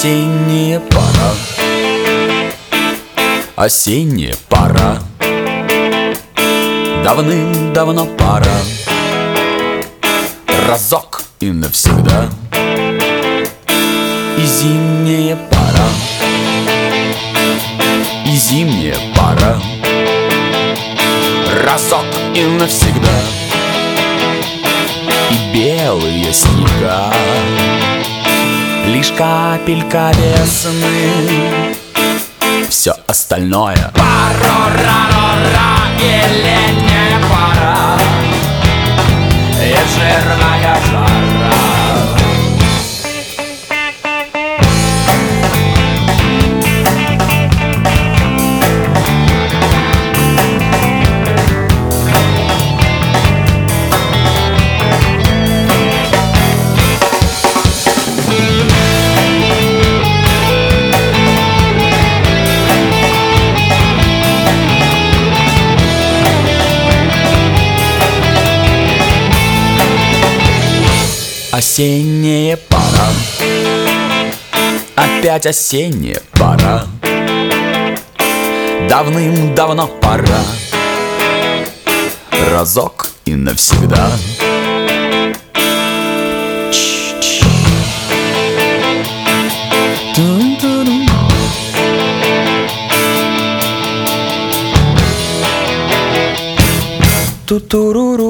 Осенняя пора, осенняя пора, давным-давно пора, разок и навсегда. И зимняя пора, и зимняя пора, разок и навсегда. И белые снега, лишь капелька весны, все остальное пара-ра-ра-ра, и летняя пора, и жирная жара. Осенняя пора, опять осенняя пора, давным-давно пора, разок и навсегда. Ту-туруру.